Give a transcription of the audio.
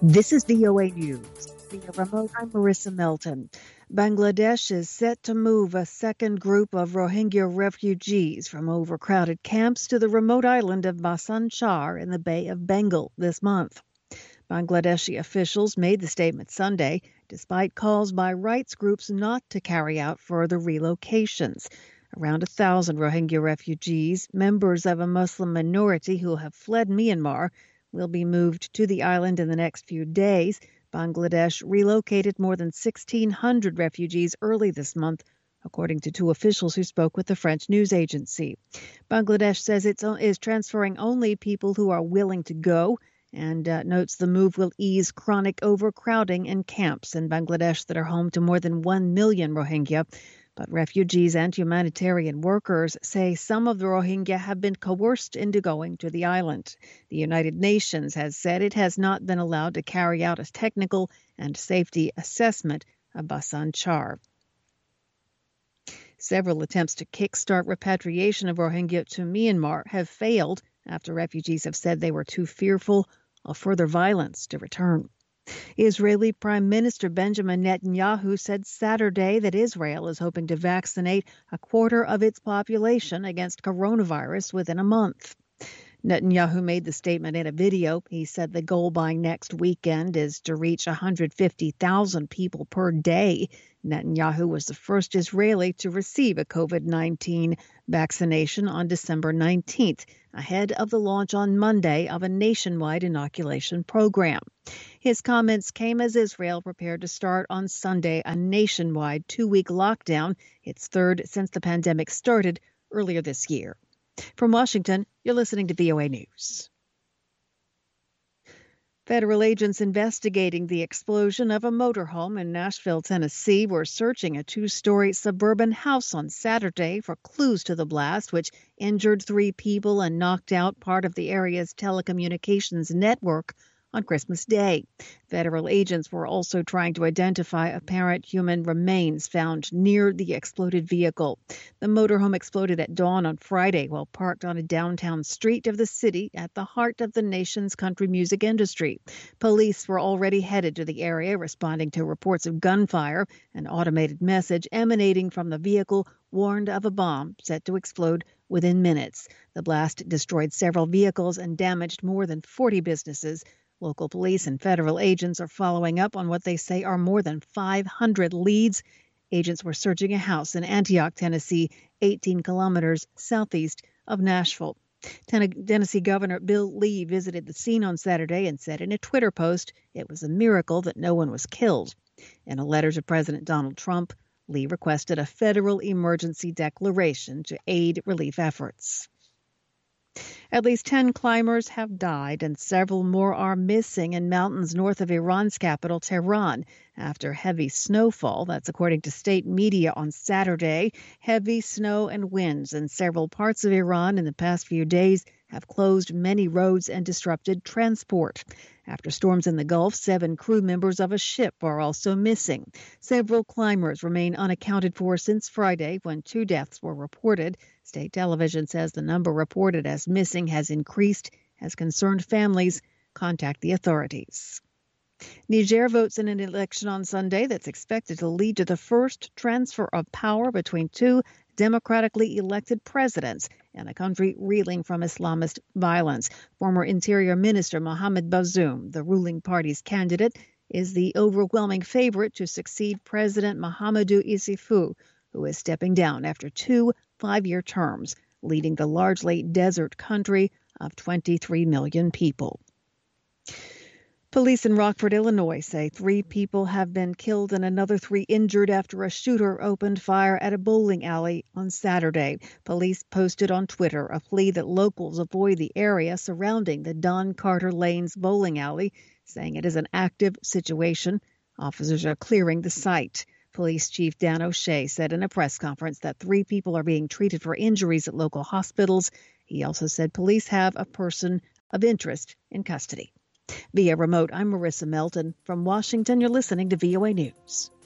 This is VOA News. Via remote, I'm Marissa Melton. Bangladesh is set to move a second group of Rohingya refugees from overcrowded camps to the remote island of Bhasan Char in the Bay of Bengal this month. Bangladeshi officials made the statement Sunday, despite calls by rights groups not to carry out further relocations. Around 1,000 Rohingya refugees, members of a Muslim minority who have fled Myanmar, will be moved to the island in the next few days. Bangladesh relocated more than 1,600 refugees early this month, according to two officials who spoke with the French news agency. Bangladesh says it is transferring only people who are willing to go and notes the move will ease chronic overcrowding in camps in Bangladesh that are home to more than 1 million Rohingya. But refugees and humanitarian workers say some of the Rohingya have been coerced into going to the island. The United Nations has said it has not been allowed to carry out a technical and safety assessment of Bhasan Char. Several attempts to kickstart repatriation of Rohingya to Myanmar have failed after refugees have said they were too fearful of further violence to return. Israeli Prime Minister Benjamin Netanyahu said Saturday that Israel is hoping to vaccinate a quarter of its population against coronavirus within a month. Netanyahu made the statement in a video. He said the goal by next weekend is to reach 150,000 people per day. Netanyahu was the first Israeli to receive a COVID-19 vaccination on December 19th, ahead of the launch on Monday of a nationwide inoculation program. His comments came as Israel prepared to start on Sunday a nationwide 2-week lockdown, its third since the pandemic started earlier this year. From Washington, you're listening to VOA News. Federal agents investigating the explosion of a motorhome in Nashville, Tennessee, were searching a 2-story suburban house on Saturday for clues to the blast, which injured 3 people and knocked out part of the area's telecommunications network on Christmas Day. Federal agents were also trying to identify apparent human remains found near the exploded vehicle. The motorhome exploded at dawn on Friday while parked on a downtown street of the city at the heart of the nation's country music industry. Police were already headed to the area, responding to reports of gunfire. An automated message emanating from the vehicle warned of a bomb set to explode within minutes. The blast destroyed several vehicles and damaged more than 40 businesses. Local police and federal agents are following up on what they say are more than 500 leads. Agents were searching a house in Antioch, Tennessee, 18 kilometers southeast of Nashville. Tennessee Governor Bill Lee visited the scene on Saturday and said in a Twitter post it was a miracle that no one was killed. In a letter to President Donald Trump, Lee requested a federal emergency declaration to aid relief efforts. At least 10 climbers have died and several more are missing in mountains north of Iran's capital, Tehran, after heavy snowfall. That's according to state media on Saturday. Heavy snow and winds in several parts of Iran in the past few days have closed many roads and disrupted transport. After storms in the Gulf, 7 crew members of a ship are also missing. Several climbers remain unaccounted for since Friday, when 2 deaths were reported. State television says the number reported as missing has increased as concerned families contact the authorities. Niger votes in an election on Sunday that's expected to lead to the first transfer of power between 2 democratically elected presidents in a country reeling from Islamist violence. Former Interior Minister Mohamed Bazoum, the ruling party's candidate, is the overwhelming favorite to succeed President Mahamadou Issoufou, who is stepping down after 2 5-year terms, leading the largely desert country of 23 million people. Police in Rockford, Illinois say 3 people have been killed and another 3 injured after a shooter opened fire at a bowling alley on Saturday. Police posted on Twitter a plea that locals avoid the area surrounding the Don Carter Lanes bowling alley, saying it is an active situation. Officers are clearing the site. Police Chief Dan O'Shea said in a press conference that 3 people are being treated for injuries at local hospitals. He also said police have a person of interest in custody. Via remote, I'm Marissa Melton. From Washington, you're listening to VOA News.